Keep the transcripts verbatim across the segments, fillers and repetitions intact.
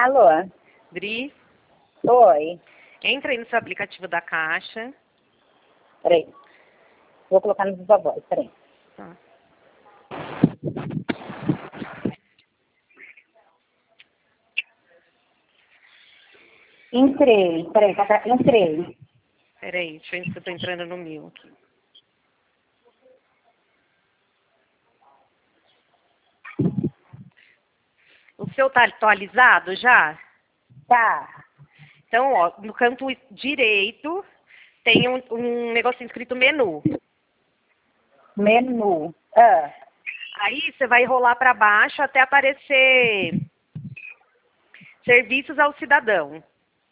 Alô? Dri, Oi. entra aí no seu aplicativo da Caixa. Peraí. Vou colocar no viva voz, peraí. Tá. Entrei. Peraí, tá, tá, entrei. Peraí, deixa eu ver se eu tô entrando no meu aqui. O seu tá atualizado já? Tá. Então, ó, no canto direito tem um, um negocinho escrito menu. Menu. Ah. Aí você vai rolar para baixo até aparecer serviços ao cidadão.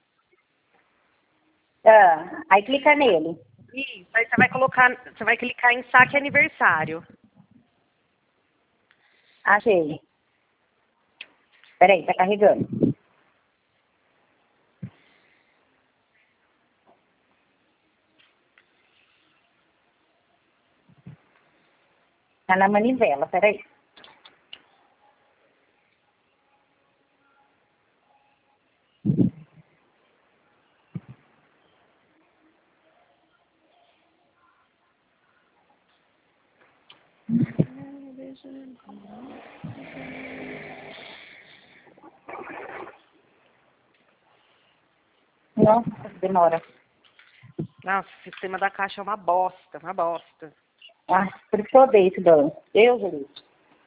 Ah. Aí clica nele. Isso, aí você vai colocar, você vai clicar em saque aniversário. Achei. Peraí, tá carregando. Tá na manivela, peraí. Nossa, demora. Nossa, o sistema da Caixa é uma bosta, uma bosta. Ah, por isso que eu odeio esse banco. Deus, Deus.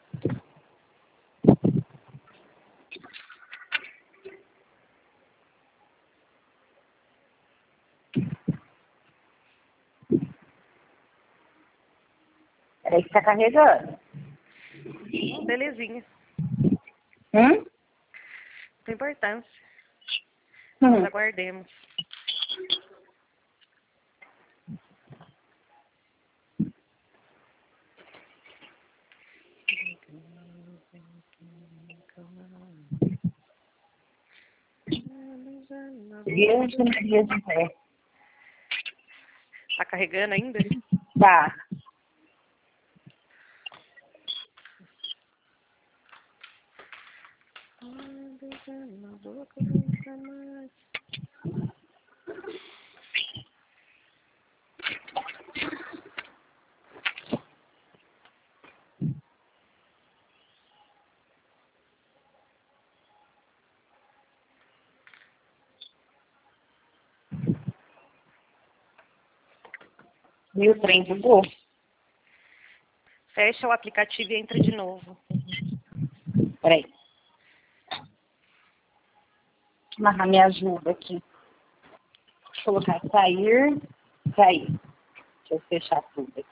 Peraí que tá carregando. Hum, belezinha. Hum? Não tem importância. Hum. Nós aguardemos. Deus, Deus do céu. Tá carregando ainda? Tá. E o trem bugou. Fecha o aplicativo e entra de novo. Peraí. Amarrar minha ajuda aqui. Vou colocar sair, sair. Deixa eu fechar tudo aqui.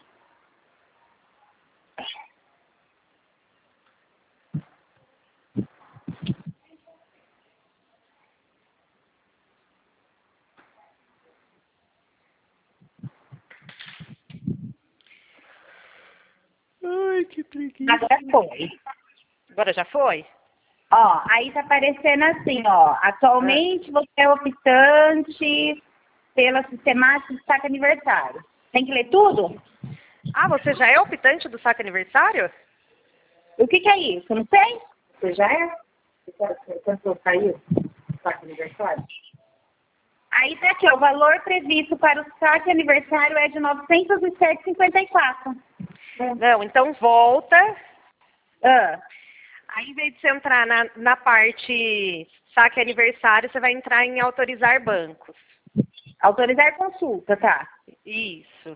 Ai, que preguiça. Agora foi. Agora já foi? Ó, aí tá aparecendo assim, ó. Atualmente você é optante pela sistemática de saque aniversário. Tem que ler tudo? Ah, você já é optante do saque aniversário? O que que é isso? Não sei. Você já é? Quanto saiu? Saque aniversário? Aí tá aqui, ó, o valor previsto para o saque aniversário é de novecentos e sete reais e cinquenta e quatro centavos. Não, então volta. Ah, Aí, em vez de você entrar na, na parte saque aniversário, você vai entrar em autorizar bancos. autorizar consulta, tá? Isso.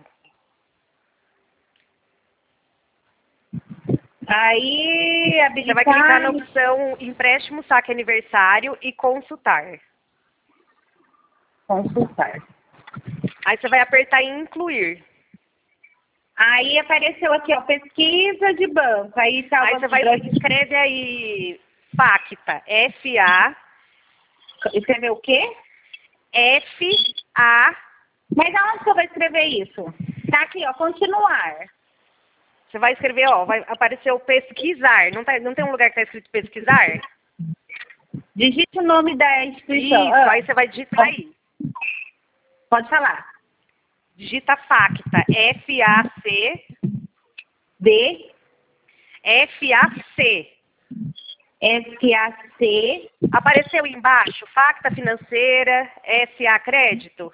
Aí, Você vai clicar na habilitar, opção empréstimo saque aniversário e consultar. consultar. Aí você vai apertar em incluir. Aí apareceu aqui, ó, pesquisa de banco. Aí tá o Aí banco você do vai, Brasil. escreve aí Facta, F A Escrever o quê? F A. Mas aonde que eu vou escrever isso? Tá aqui, ó, continuar. Você vai escrever, ó, vai aparecer o pesquisar. Não, tá, não tem um lugar que tá escrito pesquisar? Digite o nome da instituição. Isso, Ah, aí você vai digitar aí. pode falar. Digita Facta, F A C, D, F A C. S A C. Apareceu embaixo, Facta Financeira, S A Crédito.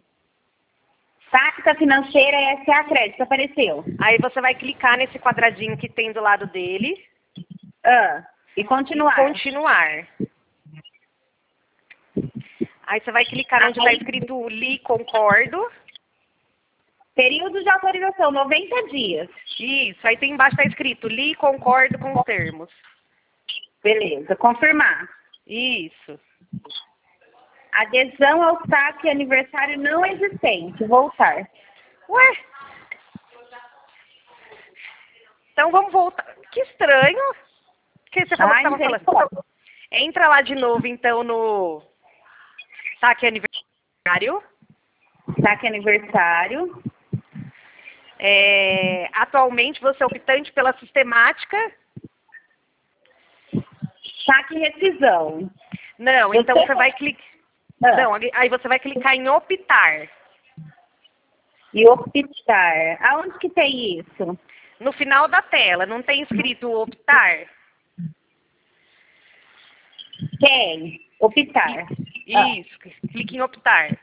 Facta Financeira S A Crédito, apareceu. Aí você vai clicar nesse quadradinho que tem do lado dele. Ah, e continuar. Continuar. Aí você vai clicar onde está escrito Li Concordo. Período de autorização, noventa dias. Isso, aí tem embaixo está escrito Li Concordo com os termos. Beleza, confirmar. Isso. Adesão ao saque aniversário não existente. Voltar. Ué? Então vamos voltar. Que estranho. O que você falou Ai, que estava falando? Entra lá de novo, então, no saque aniversário. Saque aniversário. É, atualmente você é optante pela sistemática. Saque rescisão. Não, Eu então sei- você vai clicar. Ah, Não, aí você vai clicar em optar. E optar. Aonde que tem isso? No final da tela, não tem escrito optar? Tem. Optar. Isso, clique em optar.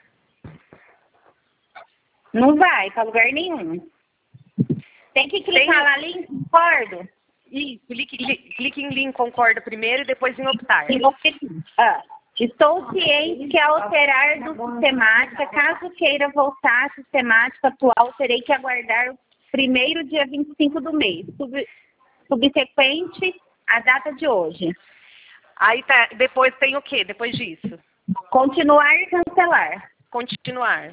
Não vai para lugar nenhum. Tem que clicar Tem- lá, ali, concordo. Isso, clique, clique em link concordo primeiro e depois em optar. E optar. Ah, estou ciente que ao alterar do sistemática, caso queira voltar à sistemática atual, terei que aguardar o primeiro dia vinte e cinco do mês, sub, subsequente à data de hoje. Aí tá, depois tem o quê? Depois disso? Continuar e cancelar. Continuar.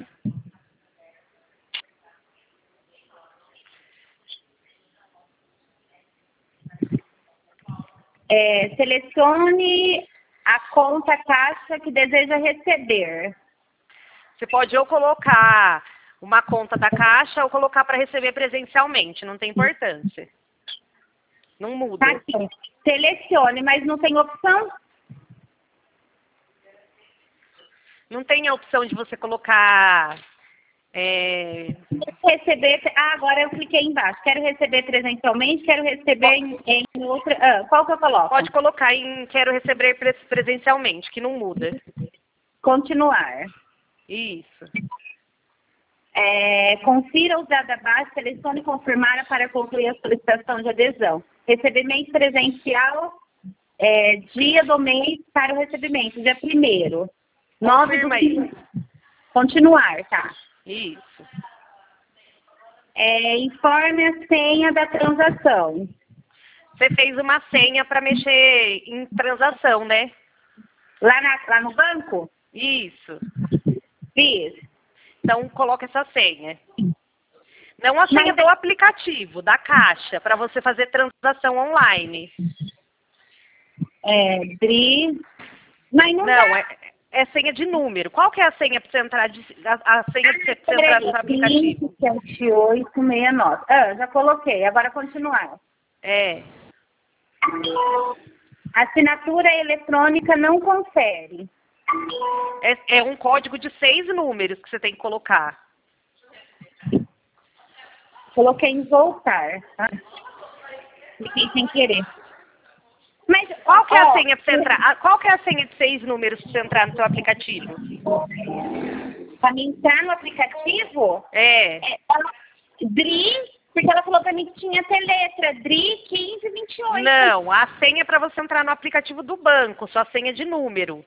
É, selecione a conta caixa que deseja receber. Você pode ou colocar uma conta da Caixa ou colocar para receber presencialmente, não tem importância. Não muda. Tá aqui. Selecione, mas não tem opção? Não tem a opção de você colocar... é, Receber. Ah, agora eu cliquei embaixo. Quero receber presencialmente, quero receber em, em outra. Ah, qual que eu coloco? Pode colocar em quero receber pre- presencialmente, que não muda. Continuar. Isso. É, confira os dados abaixo, selecione confirmar para concluir a solicitação de adesão. Recebimento presencial, é, dia do mês para o recebimento, dia primeiro. nove do Confirma aí. Continuar, tá? Isso. É, informe a senha da transação. Você fez uma senha para mexer em transação, né? Lá, na, lá no banco? Isso. Fiz. Então, coloca essa senha. Não a senha Mas- do aplicativo, da Caixa, para você fazer transação online. É, Dri. Mas não, Não, dá. é, é senha de número. Qual que é a senha para você entrar, de, a, a senha para você, pra você entrar no seu aplicativo? sete oito seis nove. Ah, já coloquei. Agora continuar. É. Assinatura eletrônica não confere. É, é um código de seis números que você tem que colocar. Coloquei em voltar. Tá? Cliquei sem querer. Mas, Qual que é a ó, senha para você entrar? Ah, Qual que é a senha de seis números para você entrar no seu aplicativo? Para mim entrar no aplicativo, É. é, ela, Dri, porque ela falou para mim que tinha até letra. Dri quinze vinte e oito. Não, a senha é para você entrar no aplicativo do banco, sua senha de número.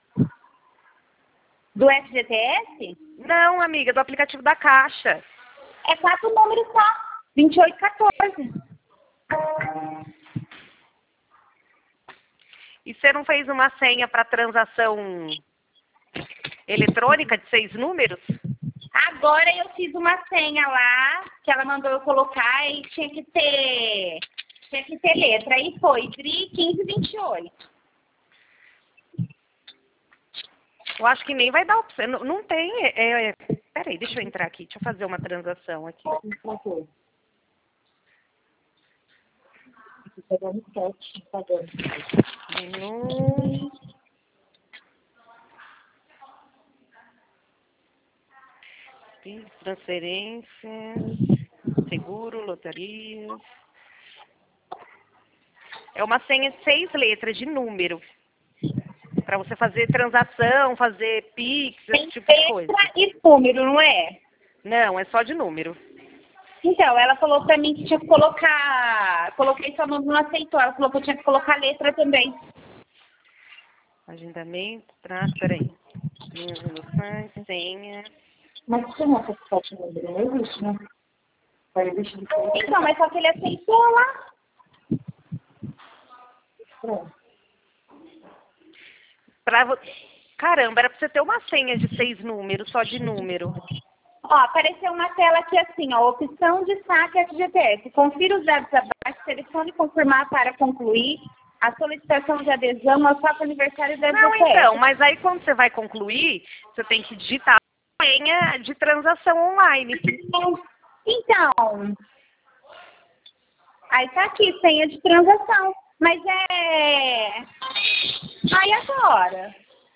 Do F G T S? Não, amiga, do aplicativo da Caixa. É quatro números só. vinte e oito, quatorze. E você não fez uma senha para transação eletrônica de seis números? Agora eu fiz uma senha lá, que ela mandou eu colocar e tinha que ter, tinha que ter letra. Aí foi Dri quinze vinte e oito. Eu acho que nem vai dar opção. Não, não tem. É, é... Peraí, deixa eu entrar aqui. Deixa eu fazer uma transação aqui. Menu. Pix, transferências, seguro, lotarias. É uma senha de seis letras de número. Para você fazer transação, fazer Pix, esse tipo de coisa. Letra e número, não é? Não, é só de número. Então, ela falou pra mim que tinha que colocar... Coloquei só não, não aceitou. Ela falou que eu tinha que colocar letra também. Agendamento, traço, peraí. Minhas emoções, senha. Mas tinha essa sete número, não existe, né? Então, mas só que ele aceitou lá. Pronto. Pra vo... Caramba, era pra você ter uma senha de seis números, só de número. Ó, apareceu uma tela aqui assim, ó, opção de saque F G T S. Confira os dados abaixo, selecione confirmar para concluir a solicitação de adesão ao fato aniversário da Não, F G T S. então, mas aí quando você vai concluir, você tem que digitar a senha de transação online. Então, aí tá aqui, senha de transação. Mas é... Aí agora?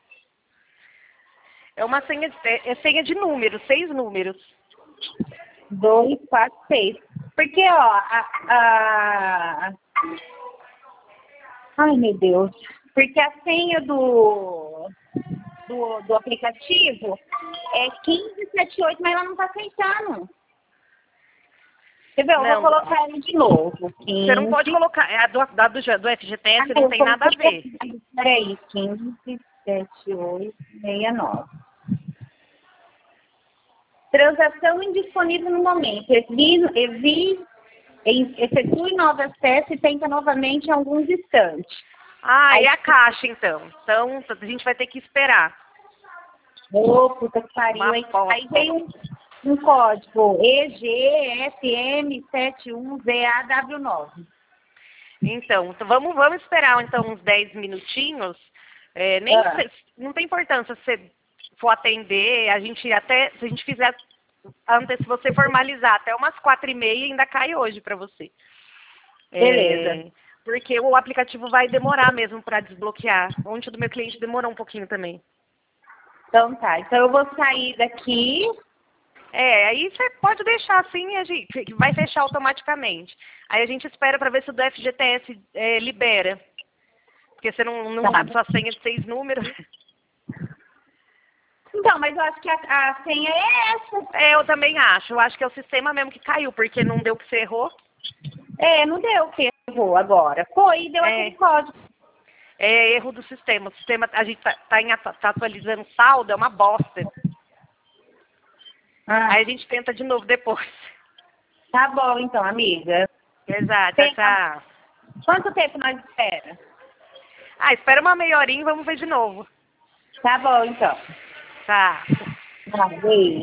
É uma senha de, é senha de números, seis números. Dois, quatro, seis. Porque, ó, a, a... Ai, meu Deus. Porque a senha do, do, do aplicativo é quinze setenta e oito, mas ela não tá aceitando. Quer ver? Eu Não. vou colocar ele de novo. quinze... Você não pode colocar, é a do, da do, do F G T S Ah, não tem nada a ver. Peraí, quinze setenta e oito sessenta e nove. Transação indisponível no momento. Evi, evi, efetue novo acesso e tenta novamente em alguns instantes. Ah, Aí, é a caixa então. Então a gente vai ter que esperar. Ô, oh, puta que pariu, Uma hein? foto. Aí vem um, um código E G F M sete um Z A W nove. Então, vamos, vamos esperar então uns dez minutinhos. É, nem Ah. se, não tem importância se você for atender, a gente até, se a gente fizer antes, se você formalizar até umas quatro e meia, ainda cai hoje para você. Beleza. É, porque o aplicativo vai demorar mesmo para desbloquear. Ontem do meu cliente demorou um pouquinho também. Então tá, então eu vou sair daqui. É, aí você pode deixar assim, a gente vai fechar automaticamente. Aí a gente espera para ver se o do F G T S é, libera. Porque você não, não Tá. sabe sua senha de seis números. Então, mas eu acho que a, a senha é essa. É, eu também acho. Eu acho que é o sistema mesmo que caiu, porque não deu que você errou. É, não deu o que errou agora. Foi, deu É. aquele código. É erro do sistema. O sistema, a gente tá, tá, em, tá atualizando saldo, é uma bosta. Ah, Aí a gente tenta de novo depois. tá bom então, amiga. Exato, Tem- tá. Quanto tempo nós espera? Ah, espera uma meia horinha e vamos ver de novo. Tá bom então. Tá. Tá, beijo.